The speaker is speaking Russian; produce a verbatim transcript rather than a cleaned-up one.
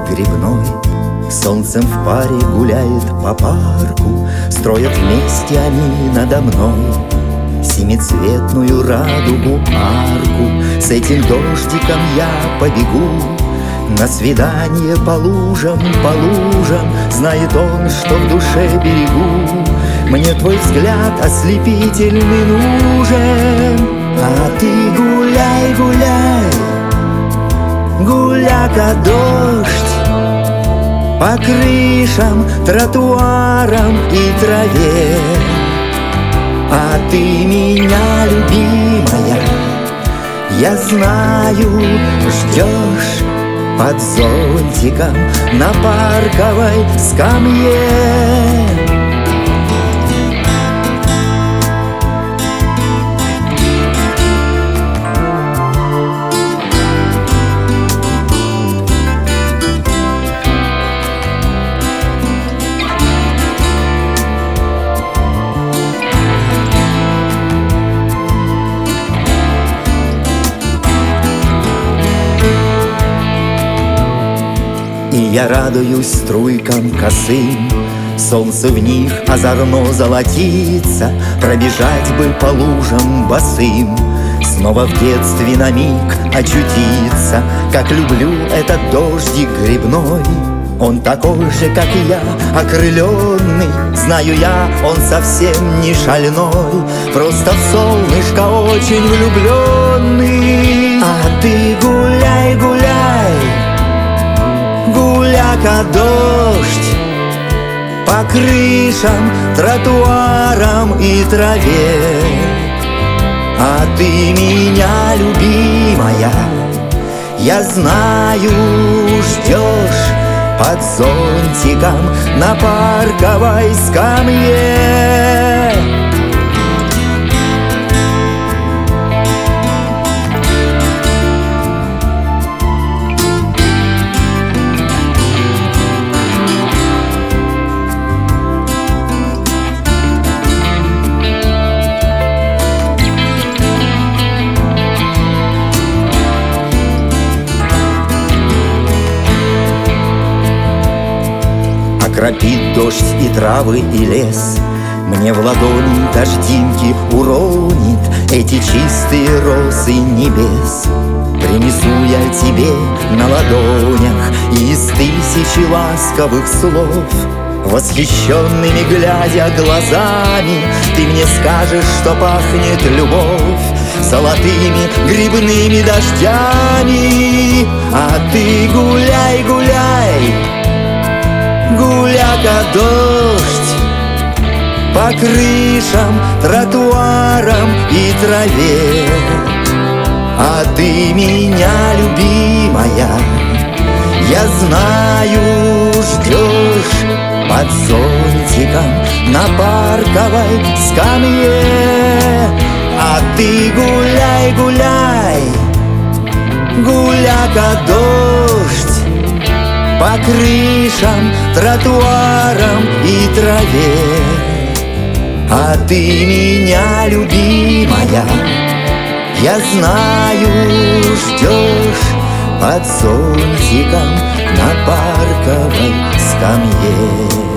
грибной. Солнцем в паре гуляет по парку, строят вместе они надо мной семицветную радугу арку. С этим дождиком я побегу на свидание по лужам, по лужам. Знает он, что в душе берегу. Мне твой взгляд ослепительный нужен. А ты гуляй, гуляй, гуляка дождь, по крышам, тротуарам и траве. А ты меня, любимая, я знаю, ждешь под зонтиком на парковой скамье. И я радуюсь струйкам косым, солнце в них озорно золотится. Пробежать бы по лужам босым, снова в детстве на миг очутиться. Как люблю этот дождик грибной, он такой же, как и я, окрыленный. Знаю я, он совсем не шальной, просто в солнышко очень влюбленный. А ты гуляй, гуляй, гуляка дождь, по крышам, тротуарам и траве. А ты меня, любимая, я знаю, ждешь под зонтиком на парковой скамье. Окропит дождь и травы, и лес, мне в ладони дождинки уронит эти чистые росы небес. Принесу я тебе на ладонях из тысячи ласковых слов. Восхищенными глядя глазами, ты мне скажешь, что пахнет любовь золотыми грибными дождями. А ты гуляй, гуляй, гуляка дождь, по крышам, тротуарам и траве. А ты меня, любимая, я знаю, ждешь под зонтиком на парковой скамье. А ты гуляй, гуляй, гуляка дождь, по крышам, тротуарам и траве. А ты меня, любимая, я знаю, ждешь под зонтиком на парковой скамье.